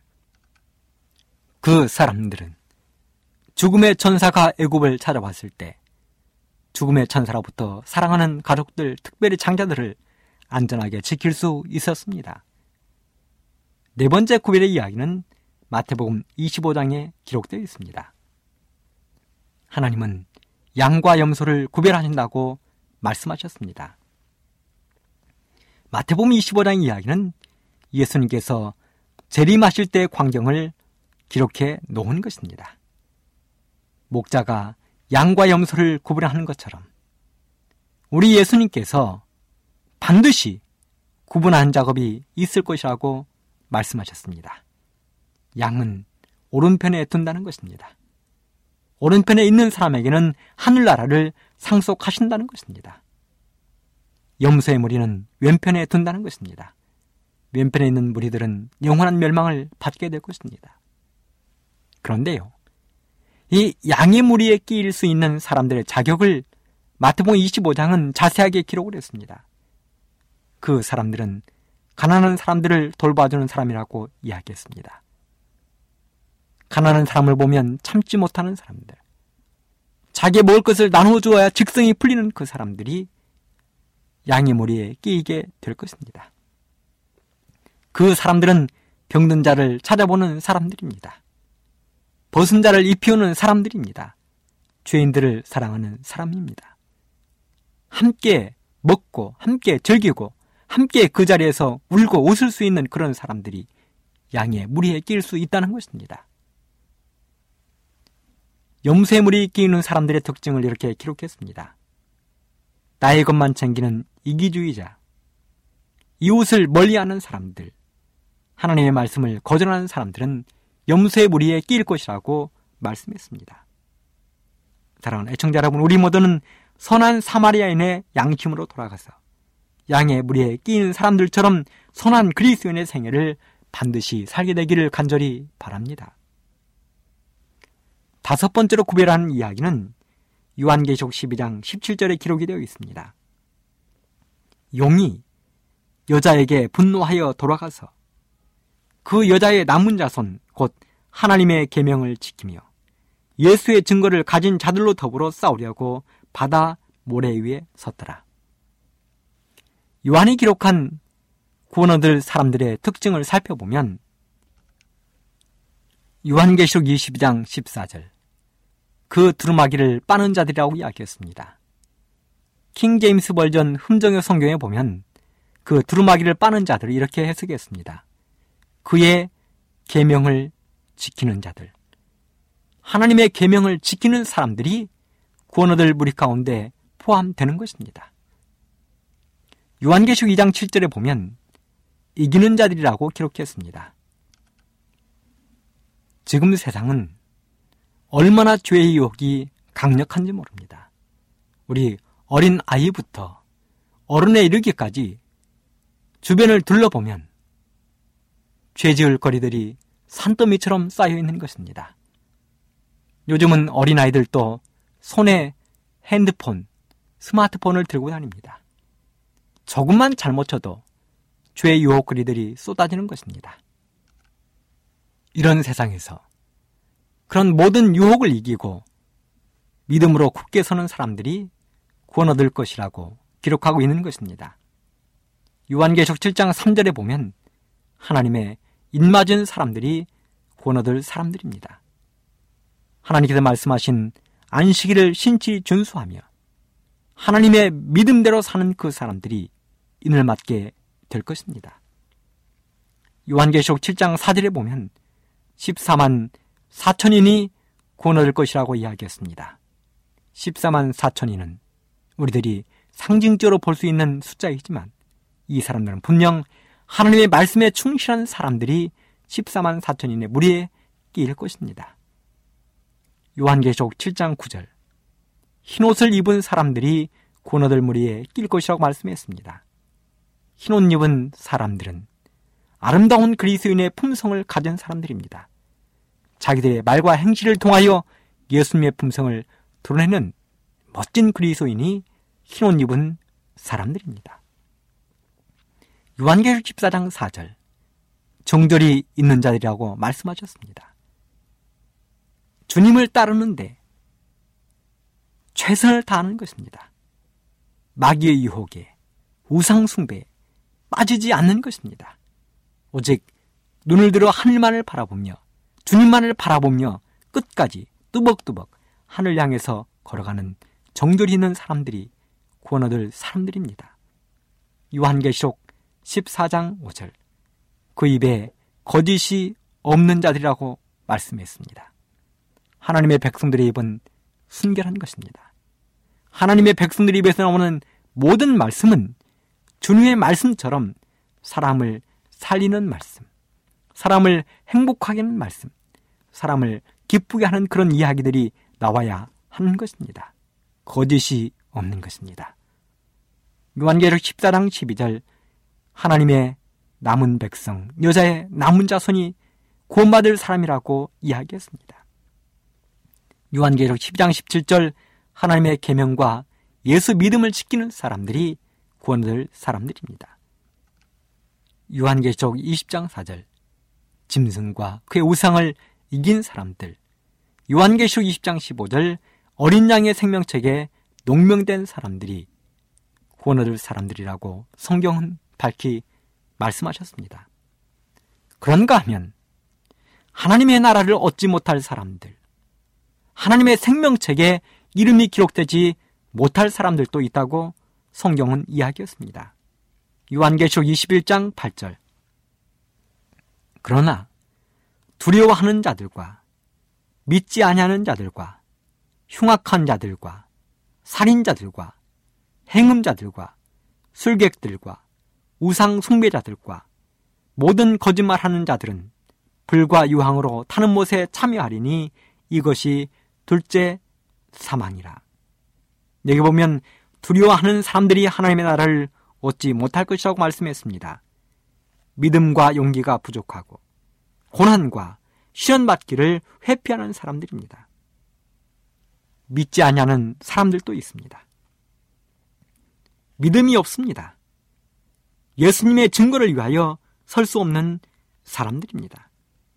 그 사람들은 죽음의 천사가 애굽을 찾아왔을 때 죽음의 천사로부터 사랑하는 가족들, 특별히 장자들을 안전하게 지킬 수 있었습니다. 네 번째 구별의 이야기는 마태복음 이십오 장에 기록되어 있습니다. 하나님은 양과 염소를 구별하신다고 말씀하셨습니다. 마태복음 이십오 장 이야기는 예수님께서 재림하실 때의 광경을 기록해 놓은 것입니다. 목자가 양과 염소를 구분하는 것처럼 우리 예수님께서 반드시 구분하는 작업이 있을 것이라고 말씀하셨습니다. 양은 오른편에 둔다는 것입니다. 오른편에 있는 사람에게는 하늘나라를 상속하신다는 것입니다. 염소의 무리는 왼편에 둔다는 것입니다. 왼편에 있는 무리들은 영원한 멸망을 받게 될 것입니다. 그런데요, 이 양의 무리에 끼일 수 있는 사람들의 자격을 마태복음 이십오 장은 자세하게 기록을 했습니다. 그 사람들은 가난한 사람들을 돌봐주는 사람이라고 이야기했습니다. 가난한 사람을 보면 참지 못하는 사람들, 자기의 먹을 것을 나눠주어야 직성이 풀리는 그 사람들이 양의 무리에 끼이게 될 것입니다. 그 사람들은 병든 자를 찾아보는 사람들입니다. 벗은 자를 입히우는 사람들입니다. 죄인들을 사랑하는 사람입니다. 함께 먹고 함께 즐기고 함께 그 자리에서 울고 웃을 수 있는 그런 사람들이 양의 무리에 끼일 수 있다는 것입니다. 염소의 무리에 끼이는 사람들의 특징을 이렇게 기록했습니다. 나의 것만 챙기는 이기주의자, 이웃을 멀리하는 사람들, 하나님의 말씀을 거절하는 사람들은 염소의 무리에 끼일 것이라고 말씀했습니다. 사랑하는 애청자 여러분, 우리 모두는 선한 사마리아인의 양심으로 돌아가서 양의 무리에 끼이는 사람들처럼 선한 그리스도인의 생애를 반드시 살게 되기를 간절히 바랍니다. 다섯 번째로 구별하는 이야기는 요한계시록 십이 장 십칠 절에 기록이 되어 있습니다. 용이 여자에게 분노하여 돌아가서 그 여자의 남은 자손 곧 하나님의 계명을 지키며 예수의 증거를 가진 자들로 더불어 싸우려고 바다 모래 위에 섰더라. 요한이 기록한 구원 얻을 사람들의 특징을 살펴보면 요한계시록 이십이 장 십사 절, 그 두루마기를 빠는 자들이라고 이야기했습니다. 킹 제임스 버전 흠정역 성경에 보면 그 두루마기를 빠는 자들을 이렇게 해석했습니다. 그의 계명을 지키는 자들, 하나님의 계명을 지키는 사람들이 구원 얻을 무리 가운데 포함되는 것입니다. 요한계시록 이 장 칠 절에 보면 이기는 자들이라고 기록했습니다. 지금 세상은 얼마나 죄의 유혹이 강력한지 모릅니다. 우리 어린 아이부터 어른에 이르기까지 주변을 둘러보면 죄지을 거리들이 산더미처럼 쌓여 있는 것입니다. 요즘은 어린아이들도 손에 핸드폰, 스마트폰을 들고 다닙니다. 조금만 잘못 쳐도 죄의 유혹거리들이 쏟아지는 것입니다. 이런 세상에서 그런 모든 유혹을 이기고 믿음으로 굳게 서는 사람들이 구원 얻을 것이라고 기록하고 있는 것입니다. 요한계시록 칠 장 삼 절에 보면 하나님의 입맞은 사람들이 구원 얻을 사람들입니다. 하나님께서 말씀하신 안식일을 신치 준수하며 하나님의 믿음대로 사는 그 사람들이 인을 맞게 될 것입니다. 요한계시록 칠 장 사 절에 보면 십사만 사천인이 구원 얻을 것이라고 이야기했습니다. 십사만 사천인은 우리들이 상징적으로 볼 수 있는 숫자이지만 이 사람들은 분명 하나님의 말씀에 충실한 사람들이 십사만 사천인의 무리에 끼일 것입니다. 요한계시록 칠 장 구 절, 흰옷을 입은 사람들이 구원 얻을 무리에 낄 것이라고 말씀했습니다. 흰옷 입은 사람들은 아름다운 그리스도인의 품성을 가진 사람들입니다. 자기들의 말과 행실을 통하여 예수님의 품성을 드러내는 멋진 그리스도인이 흰옷 입은 사람들입니다. 요한계시록 십사 장 사 절, 정절이 있는 자들이라고 말씀하셨습니다. 주님을 따르는데 최선을 다하는 것입니다. 마귀의 유혹에, 우상 숭배에 빠지지 않는 것입니다. 오직 눈을 들어 하늘만을 바라보며 주님만을 바라보며 끝까지 뚜벅뚜벅 하늘 향해서 걸어가는 정절이 있는 사람들이 구원 얻을 사람들입니다. 요한계시록 십사 장 오 절, 그 입에 거짓이 없는 자들이라고 말씀했습니다. 하나님의 백성들의 입은 순결한 것입니다. 하나님의 백성들의 입에서 나오는 모든 말씀은 주님의 말씀처럼 사람을 살리는 말씀, 사람을 행복하게 하는 말씀, 사람을 기쁘게 하는 그런 이야기들이 나와야 하는 것입니다. 거짓이 없는 것입니다. 요한계시록 십사 장 십이 절, 하나님의 남은 백성, 여자의 남은 자손이 구원받을 사람이라고 이야기했습니다. 요한계시록 십이 장 십칠 절, 하나님의 계명과 예수 믿음을 지키는 사람들이 구원 얻을 사람들입니다. 요한계시록 이십 장 사 절, 짐승과 그의 우상을 이긴 사람들. 요한계시록 이십 장 십오 절, 어린 양의 생명책에 농명된 사람들이 구원 얻을 사람들이라고 성경은 밝히 말씀하셨습니다. 그런가 하면 하나님의 나라를 얻지 못할 사람들, 하나님의 생명책에 이름이 기록되지 못할 사람들도 있다고 성경은 이야기했습니다. 요한계시록 이십일 장 팔 절, 그러나 두려워하는 자들과 믿지 아니하는 자들과 흉악한 자들과 살인자들과 행음자들과 술객들과 우상 숭배자들과 모든 거짓말하는 자들은 불과 유황으로 타는 못에 참여하리니 이것이 둘째 사망이라. 여기 보면 두려워하는 사람들이 하나님의 나라를 얻지 못할 것이라고 말씀했습니다. 믿음과 용기가 부족하고 고난과 시련받기를 회피하는 사람들입니다. 믿지 아니하는 사람들도 있습니다. 믿음이 없습니다. 예수님의 증거를 위하여 설 수 없는 사람들입니다.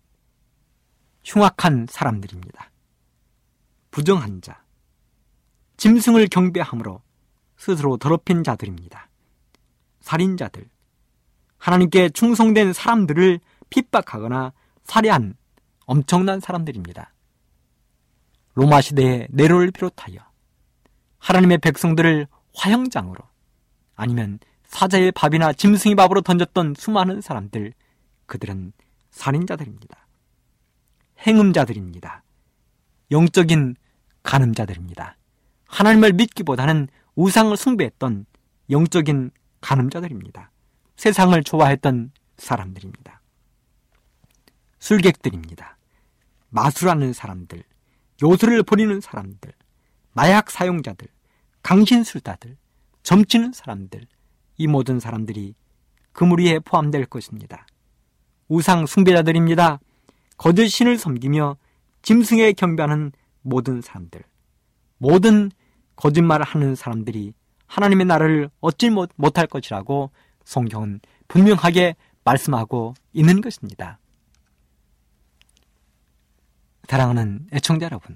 흉악한 사람들입니다. 부정한 자, 짐승을 경배함으로 스스로 더럽힌 자들입니다. 살인자들, 하나님께 충성된 사람들을 핍박하거나 살해한 엄청난 사람들입니다. 로마 시대의 네로를 비롯하여 하나님의 백성들을 화형장으로 아니면 사자의 밥이나 짐승의 밥으로 던졌던 수많은 사람들, 그들은 살인자들입니다. 행음자들입니다. 영적인 간음자들입니다. 하나님을 믿기보다는 우상을 숭배했던 영적인 간음자들입니다. 세상을 좋아했던 사람들입니다. 술객들입니다. 마술하는 사람들, 요술을 부리는 사람들, 마약 사용자들, 강신술사들, 점치는 사람들, 이 모든 사람들이 그 무리에 포함될 것입니다. 우상 숭배자들입니다. 거짓 신을 섬기며 짐승에 경배하는 모든 사람들, 모든 거짓말을 하는 사람들이 하나님의 나라를 얻지 못할 것이라고 성경은 분명하게 말씀하고 있는 것입니다. 사랑하는 애청자 여러분,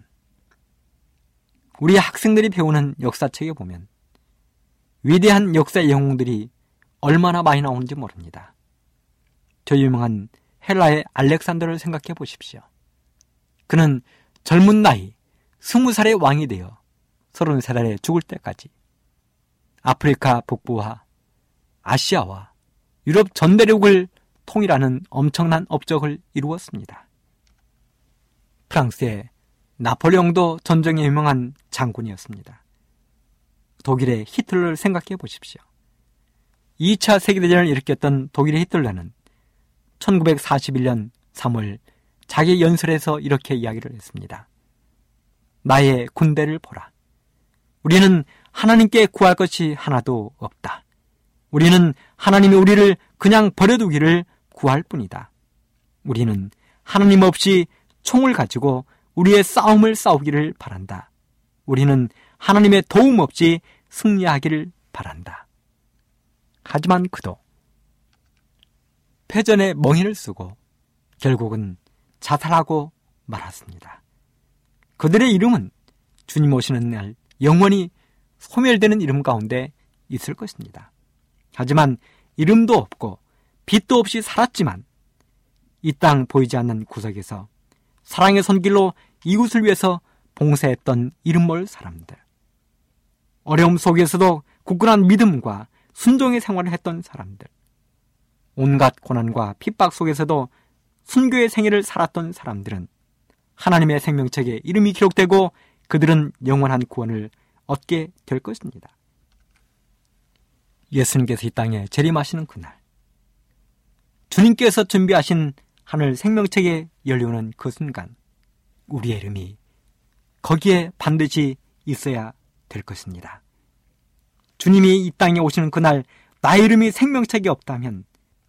우리 학생들이 배우는 역사책에 보면 위대한 역사의 영웅들이 얼마나 많이 나오는지 모릅니다. 저 유명한 헬라의 알렉산더를 생각해 보십시오. 그는 젊은 나이 스무 살의 왕이 되어 서른 세 살에 죽을 때까지 아프리카 북부와 아시아와 유럽 전 대륙을 통일하는 엄청난 업적을 이루었습니다. 프랑스의 나폴레옹도 전쟁에 유명한 장군이었습니다. 독일의 히틀러를 생각해 보십시오. 이 차 세계대전을 일으켰던 독일의 히틀러는 천구백사십일 년 삼월 자기 연설에서 이렇게 이야기를 했습니다. 나의 군대를 보라. 우리는 하나님께 구할 것이 하나도 없다. 우리는 하나님이 우리를 그냥 버려두기를 구할 뿐이다. 우리는 하나님 없이 총을 가지고 우리의 싸움을 싸우기를 바란다. 우리는 하나님의 도움 없이 승리하기를 바란다. 하지만 그도 패전의 멍에를 쓰고 결국은 자살하고 말았습니다. 그들의 이름은 주님 오시는 날 영원히 소멸되는 이름 가운데 있을 것입니다. 하지만 이름도 없고 빛도 없이 살았지만 이 땅 보이지 않는 구석에서 사랑의 손길로 이웃을 위해서 봉사했던 이름 모를 사람들, 어려움 속에서도 굳건한 믿음과 순종의 생활을 했던 사람들, 온갖 고난과 핍박 속에서도 순교의 생애를 살았던 사람들은 하나님의 생명책에 이름이 기록되고 그들은 영원한 구원을 얻게 될 것입니다. 예수님께서 이 땅에 재림하시는 그날, 주님께서 준비하신 하늘 생명책에 열리오는 그 순간 우리의 이름이 거기에 반드시 있어야 될 것입니다. 주님이 이 땅에 오시는 그날 나의 이름이 생명책에 없다면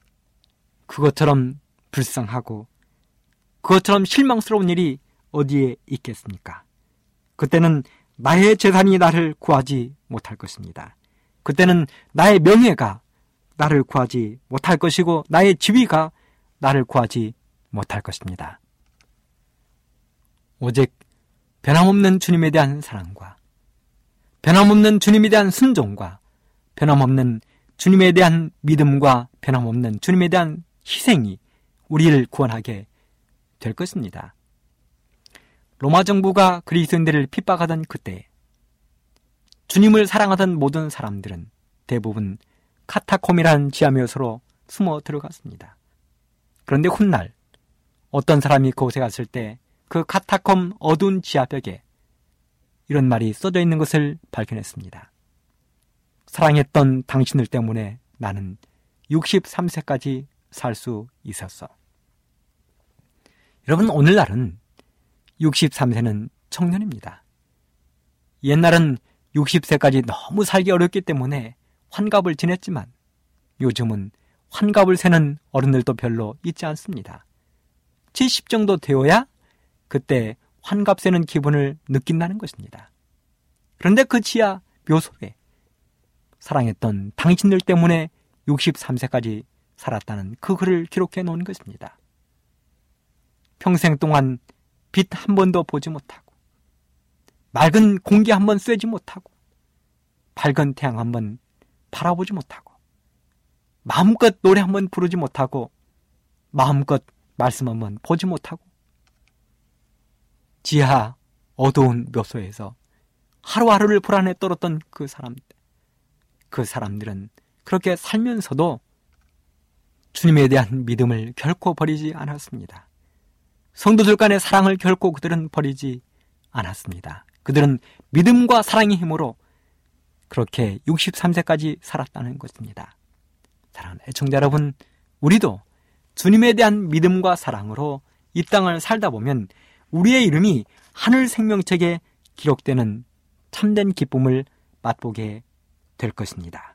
그것처럼 불쌍하고 그것처럼 실망스러운 일이 어디에 있겠습니까? 그때는 나의 재산이 나를 구하지 못할 것입니다. 그때는 나의 명예가 나를 구하지 못할 것이고 나의 지위가 나를 구하지 못할 것입니다. 오직 변함없는 주님에 대한 사랑과 변함없는 주님에 대한 순종과 변함없는 주님에 대한 믿음과 변함없는 주님에 대한 희생이 우리를 구원하게 될 것입니다. 로마 정부가 그리스도인들을 핍박하던 그때 주님을 사랑하던 모든 사람들은 대부분 카타콤이라는 지하묘소로 숨어 들어갔습니다. 그런데 훗날 어떤 사람이 그곳에 갔을 때 그 카타콤 어두운 지하벽에 이런 말이 써져 있는 것을 발견했습니다. 사랑했던 당신들 때문에 나는 육십삼 세까지 살 수 있었어. 여러분, 오늘날은 육십삼 세는 청년입니다. 옛날은 육십 세까지 너무 살기 어렵기 때문에 환갑을 지냈지만 요즘은 환갑을 세는 어른들도 별로 있지 않습니다. 칠십 정도 되어야 그때 환갑 세는 기분을 느낀다는 것입니다. 그런데 그 지하 묘소에 사랑했던 당신들 때문에 육십삼 세까지 살았다는 그 글을 기록해 놓은 것입니다. 평생 동안 빛 한 번도 보지 못하고 맑은 공기 한 번 쐬지 못하고 밝은 태양 한 번 바라보지 못하고 마음껏 노래 한 번 부르지 못하고 마음껏 말씀 한 번 보지 못하고 지하 어두운 묘소에서 하루하루를 불안에 떨었던 그 사람들, 그 사람들은 그렇게 살면서도 주님에 대한 믿음을 결코 버리지 않았습니다. 성도들 간의 사랑을 결코 그들은 버리지 않았습니다. 그들은 믿음과 사랑의 힘으로 그렇게 육십삼 세까지 살았다는 것입니다. 사랑하는 애청자 여러분, 우리도 주님에 대한 믿음과 사랑으로 이 땅을 살다 보면 우리의 이름이 하늘 생명책에 기록되는 참된 기쁨을 맛보게 될 것입니다.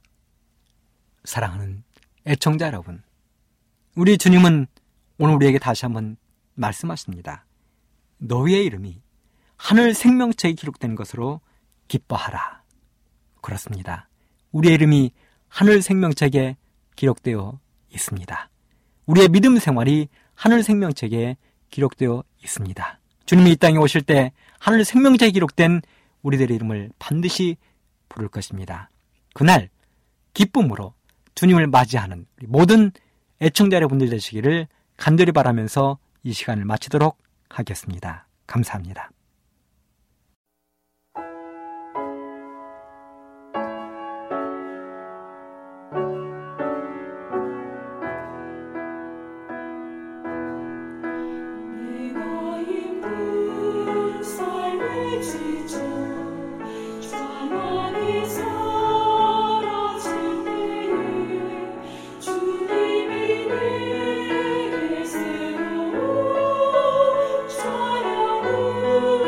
사랑하는 애청자 여러분, 우리 주님은 오늘 우리에게 다시 한번 말씀하십니다. 너희의 이름이 하늘 생명책에 기록된 것으로 기뻐하라. 그렇습니다. 우리의 이름이 하늘 생명책에 기록되어 있습니다. 우리의 믿음 생활이 하늘 생명책에 기록되어 있습니다. 주님이 이 땅에 오실 때 하늘 생명책에 기록된 우리들의 이름을 반드시 부를 것입니다. 그날 기쁨으로 주님을 맞이하는 우리 모든 애청자 여러분들 되시기를 간절히 바라면서 이 시간을 마치도록 하겠습니다. 감사합니다. 주님이 내게 새로 찬양을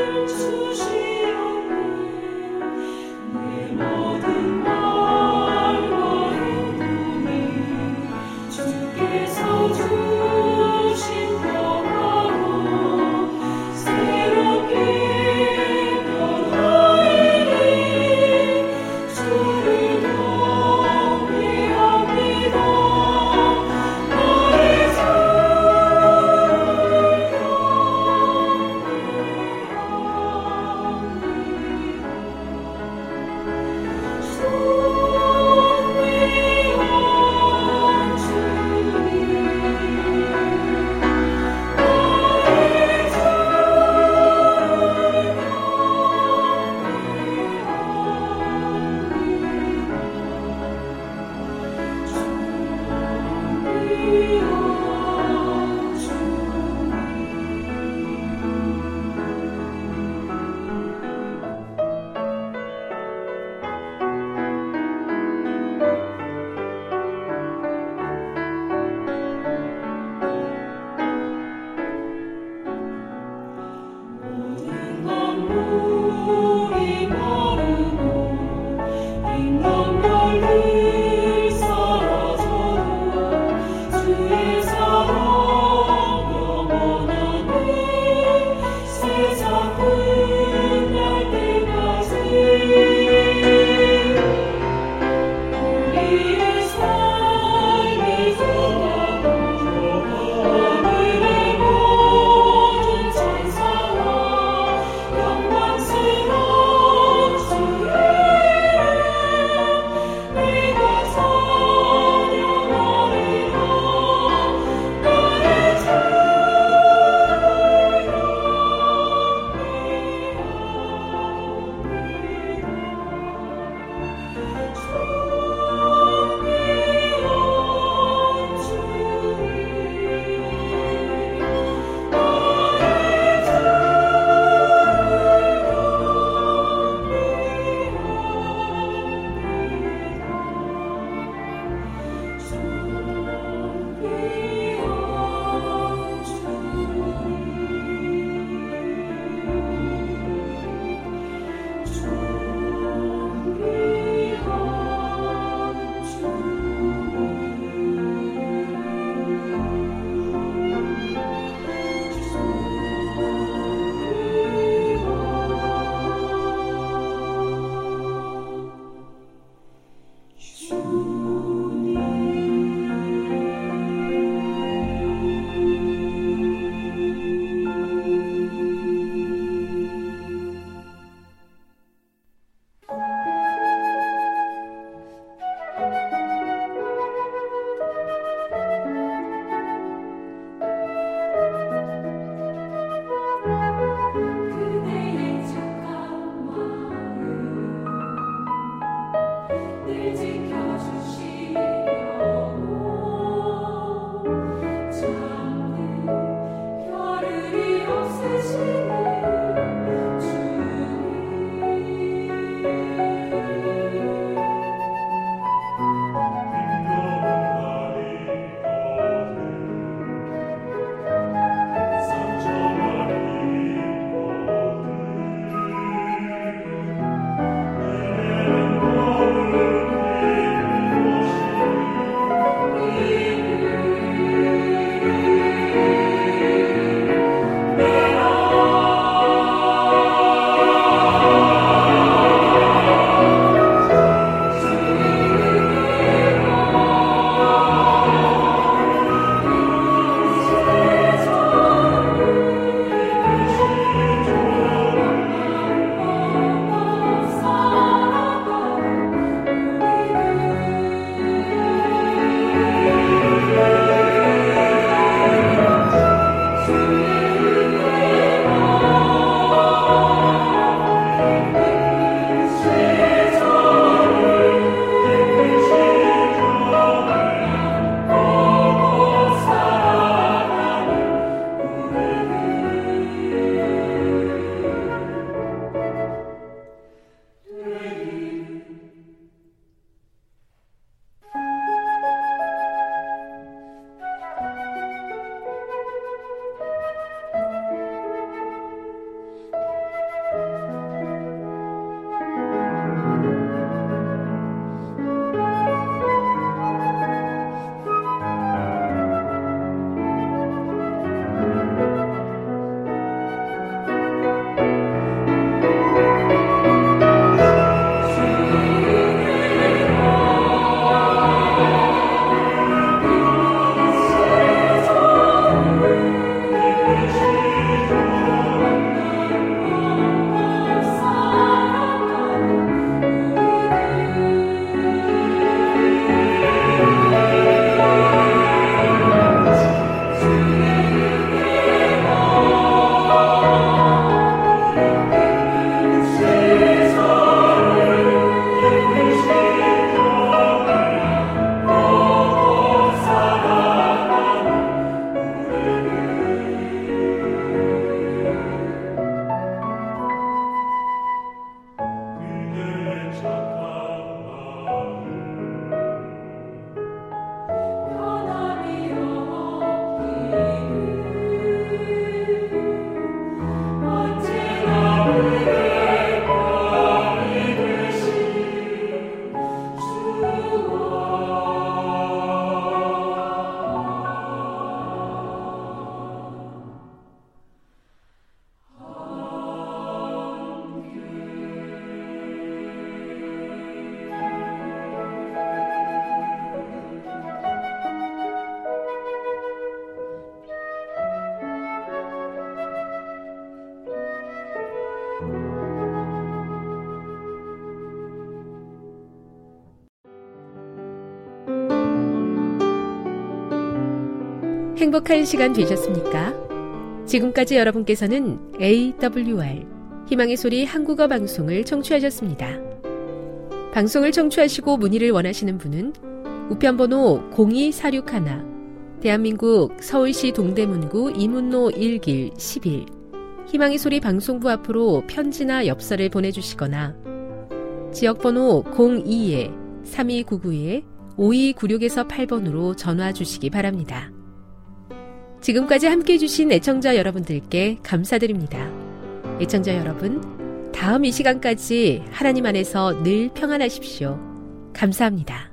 행복한 시간 되셨습니까? 지금까지 여러분께서는 에이더블유알 희망의 소리 한국어 방송을 청취하셨습니다. 방송을 청취하시고 문의를 원하시는 분은 우편번호 공이사육일 대한민국 서울시 동대문구 이문로 일 길 십일 희망의 소리 방송부 앞으로 편지나 엽서를 보내주시거나 지역번호 공이 삼이구구 오이구육에서 팔 번으로 전화 주시기 바랍니다. 지금까지 함께해 주신 애청자 여러분들께 감사드립니다. 애청자 여러분, 다음 이 시간까지 하나님 안에서 늘 평안하십시오. 감사합니다.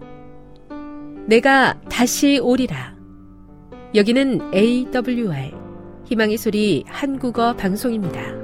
내가 다시 오리라. 여기는 에이더블유알 희망의 소리 한국어 방송입니다.